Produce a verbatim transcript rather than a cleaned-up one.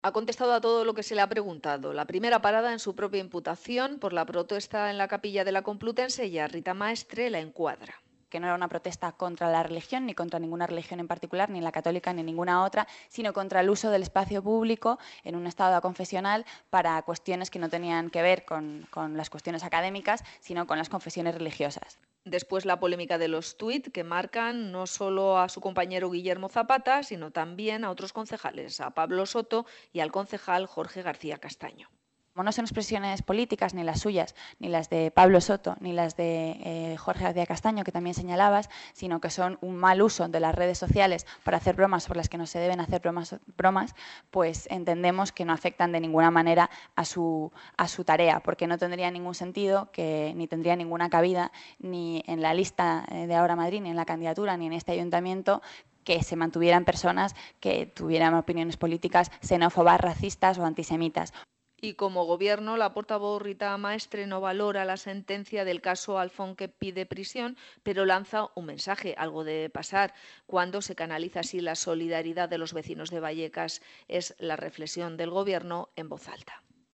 Ha contestado a todo lo que se le ha preguntado. La primera parada en su propia imputación por la protesta en la capilla de la Complutense y a Rita Maestre la encuadra. Que no era una protesta contra la religión, ni contra ninguna religión en particular, ni la católica ni ninguna otra, sino contra el uso del espacio público en un estado confesional para cuestiones que no tenían que ver con, con las cuestiones académicas, sino con las confesiones religiosas. Después la polémica de los tuits que marcan no solo a su compañero Guillermo Zapata, sino también a otros concejales, a Pablo Soto y al concejal Jorge García Castaño. Como no son expresiones políticas, ni las suyas, ni las de Pablo Soto, ni las de eh, Jorge García Castaño, que también señalabas, sino que son un mal uso de las redes sociales para hacer bromas sobre las que no se deben hacer bromas, bromas pues entendemos que no afectan de ninguna manera a su, a su tarea, porque no tendría ningún sentido, que ni tendría ninguna cabida, ni en la lista de Ahora Madrid, ni en la candidatura, ni en este ayuntamiento, que se mantuvieran personas que tuvieran opiniones políticas xenófobas, racistas o antisemitas. Y como gobierno, la portavoz Rita Maestre no valora la sentencia del caso Alfón que pide prisión, pero lanza un mensaje, algo de pasar, cuando se canaliza así la solidaridad de los vecinos de Vallecas. Es la reflexión del gobierno en voz alta.